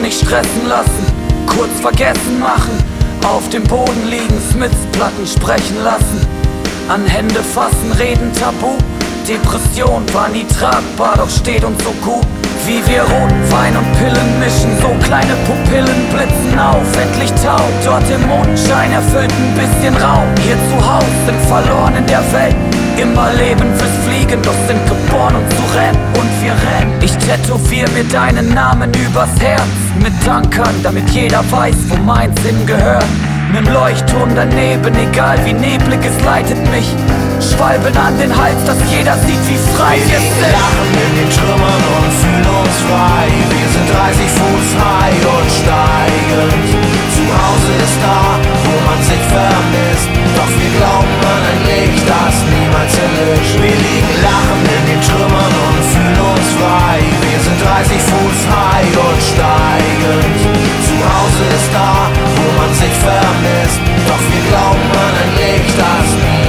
nicht stressen lassen, kurz vergessen machen, auf dem Boden liegen, Smiths-Platten sprechen lassen, an Hände fassen, reden tabu. Depression war nie tragbar, doch steht uns so gut. Wie wir roten Wein und Pillen mischen, so kleine Pupillen blitzen auf, endlich taub. Dort im Mondschein erfüllt ein bisschen Raum. Hier zu Haus sind verloren in der Welt, immer leben fürs Fliegen, doch sind geboren um zu rennen. Und wir rennen. Ich tätowier mir deinen Namen übers Herz, mit Ankern, damit jeder weiß, wo meins hingehört. Mit dem Leuchtturm daneben, egal wie neblig es leitet mich. Schwalben an den Hals, dass jeder sieht, wie frei wir sind. Wir lachen in den Trümmern und fühlen uns frei. Wir sind 30 Fuß high und steigend. Zu Hause ist da, wo man sich vermisst. Doch wir glauben an ein Licht, das niemals erlischt. Wir liegen lachend in den Trümmern und fühlen uns frei. Wir sind 30 Fuß high und steigend. Zu Hause ist da, wo man sich vermisst. Doch wir glauben an ein Licht, das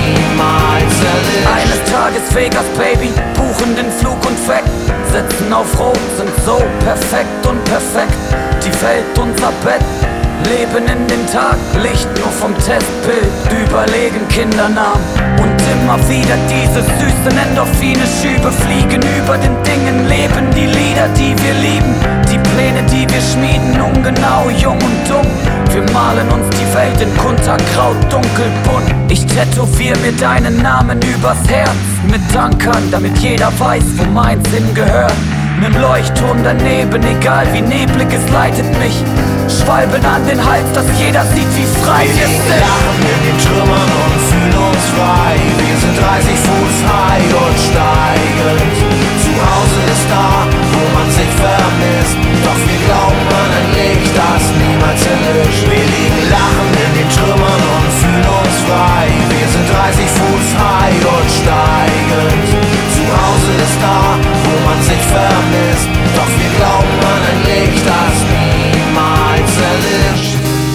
niemals erlischt. Eines Tages Vegas, Baby, buchen den Flug und weg. Sitzen auf Rot, sind so perfekt und perfekt. Die Welt unser Bett, leben in den Tag, Licht nur vom Testbild. Überlegen Kindernamen und immer wieder diese süßen Endorphine. Schübe fliegen über den Dingen, leben die Lieder, die wir lieben. Die Pläne, die wir schmieden, ungenau, jung und dumm. Wir malen uns die Welt in Kunterkraut, dunkelbunt. Ich tätowier mir deinen Namen übers Herz, mit Ankern, damit jeder weiß, wo meins hingehört. Mit dem Leuchtturm daneben, egal wie neblig es leitet mich. Schwalben an den Hals, dass jeder sieht, wie frei wir sind. Wir lachen in den Trümmern und fühlen uns frei. Wir sind 30 Fuß high und steigend. Zu Hause ist da, wo man sich vermisst. Doch wir glauben an ein Licht, das niemals erlischt. Wir liegen lachend in den Trümmern und fühlen uns frei. Wir sind 30 Fuß high und steigend. Zu Hause ist da, wo man sich vermisst. Doch wir glauben an ein Licht, das niemals erlischt.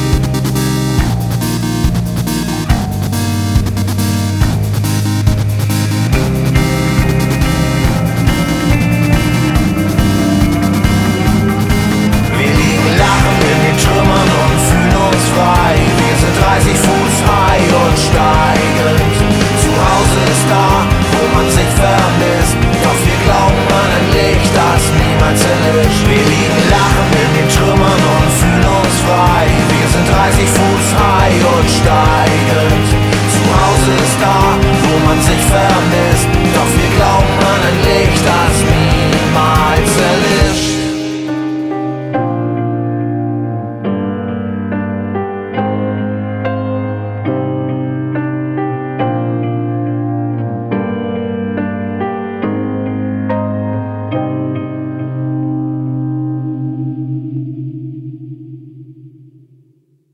Wir liegen lachend in den Trümmern und fühlen uns frei. Wir sind 30 Fuß high und steigend. Zu Hause ist da, wo man sich vermisst. Doch wir glauben an ein Licht, das niemals erlischt. Wir liegen lachend in den Trümmern und fühlen uns frei. Wir sind 30 Fuß high und steigend. Zu Hause ist da, wo man sich vermisst. Doch wir glauben an ein